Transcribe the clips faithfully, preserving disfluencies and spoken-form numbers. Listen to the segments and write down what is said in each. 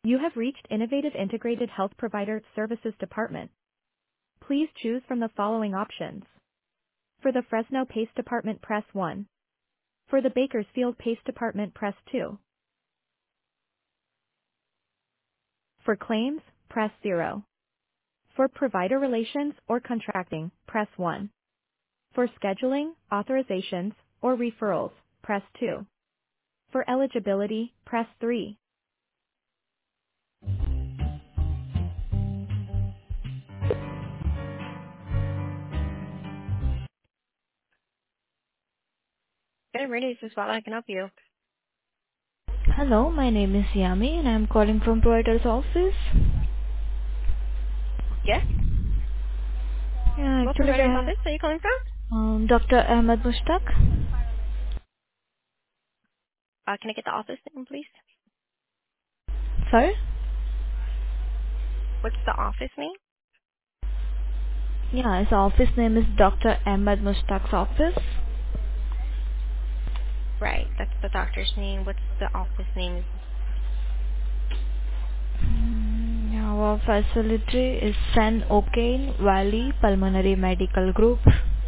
You have reached Innovative Integrated Health Provider Services Department. Please choose from the following options. For the Fresno PACE Department, press one. For the Bakersfield PACE Department, press two. For claims, press zero. For provider relations or contracting, press one. For scheduling, authorizations, or referrals, press two. For eligibility, press three. Good, ready. This is what I can help you. Hello, my name is Yami and I'm calling from provider's office. Yes? Yeah, What actually, provider's uh, office are you calling from? um, Doctor Ahmed Mushtaq. Uh, can I get the office name, please? Sorry? What's the office name? Yeah, his office name is Doctor Ahmed Mushtaq's office. Right, that's the doctor's name. What's the office name? Mm, yeah, our facility is San O'Kane Valley Pulmonary Medical Group.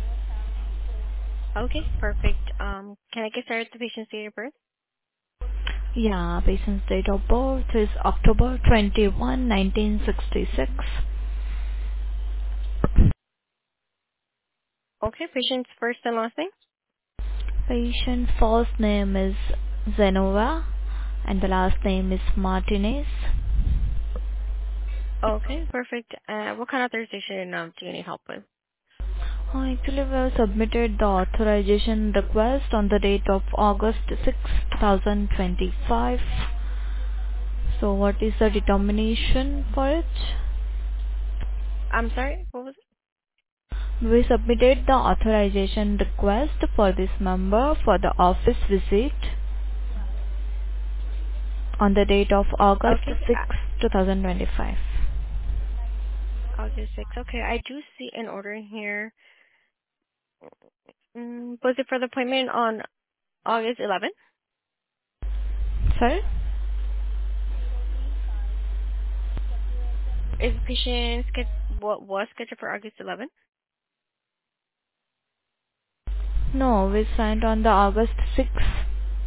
Okay, perfect. Um, can I get started with the patient's date of birth? Yeah, patient's date of birth is October twenty-first, nineteen sixty-six. Okay, patient's first and last name? Patient first name is Zenova and the last name is Martinez. Okay, perfect. Uh, what kind of authorization um, do you need help with? Uh, Actually, we have submitted the authorization request on the date of August sixth, twenty twenty-five. So what is the determination for it? I'm sorry, what was it? We submitted the authorization request for this member for the office visit on the date of August Okay, sixth, twenty twenty-five. uh, August sixth. Okay, I do see an order here. Mm, was it for the appointment on August eleventh? Sorry? Is the patient sched- what was scheduled for August eleventh? No, we signed on the August sixth.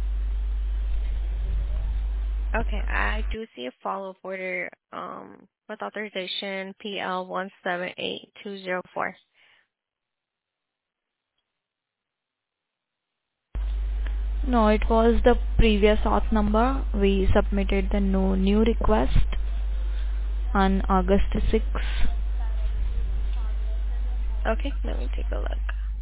Okay, I do see a follow-up order um, with authorization P L one seven eight two zero four. No, it was the previous auth number. We submitted the no new request on August sixth. Okay, let me take a look.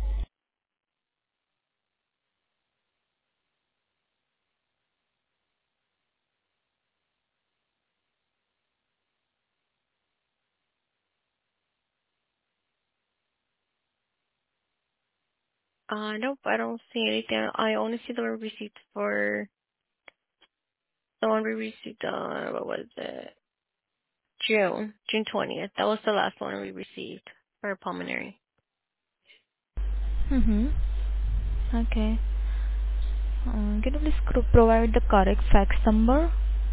Uh, nope, I don't see anything. I only see the one received for the one we received on, what was it? June, June twentieth. That was the last one we received for pulmonary. Mm-hmm. Okay. Uh, can you please cro- provide the correct fax number?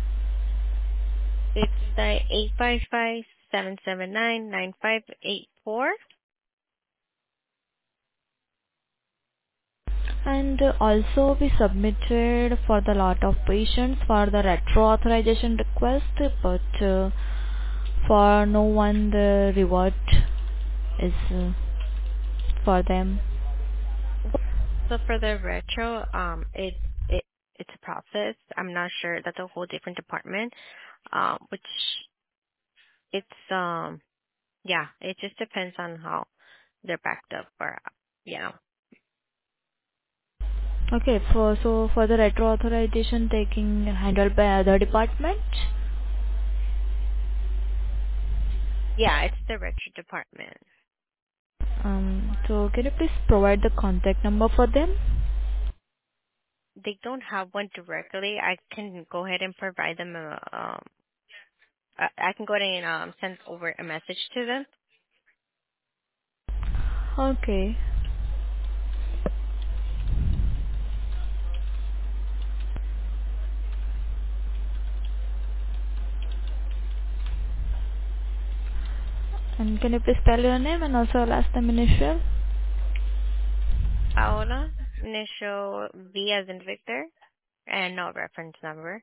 It's the eight five five seven seven nine nine five eight four. And uh, also we submitted for the lot of patients for the retro authorization request, but uh, for no one the reward is uh, for them. So for the retro, um, it it it's a process. I'm not sure. That's a whole different department. Um, which it's um yeah, it just depends on how they're backed up or you know. Okay, for so for the retro authorization taking handled by other department. Yeah, it's the retro department. Um, so can you please provide the contact number for them? They don't have one directly. I can go ahead and provide them a um I I can go ahead and um send over a message to them. Okay. And can you please spell your name and also last name initial? Paola, initial V as in Victor, and no reference number.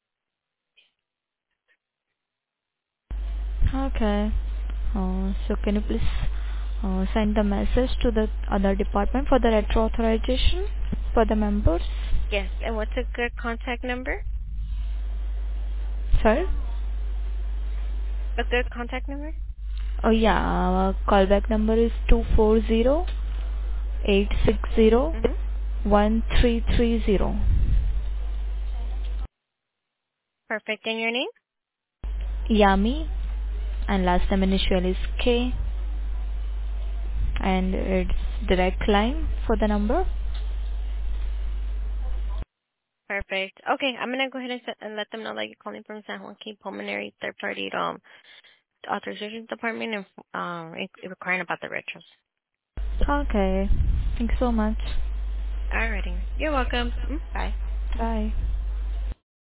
Okay. Uh, so can you please uh, send the message to the other department for the retro authorization for the members? Yes, and what's a good contact number? Sorry? A good contact number? Oh yeah, our callback number is two four zero eight six zero Mm-hmm. one three three zero. Perfect. And your name? Yami, and last name initial is K, and it's direct line for the number. Perfect. Okay, I'm gonna go ahead and, set, and let them know that you're calling from San Juan Key Pulmonary Third Party um Authorization Department and um in- inquiring about the retros. Okay. Thanks so much. Alrighty. You're welcome. Mm, bye. Bye.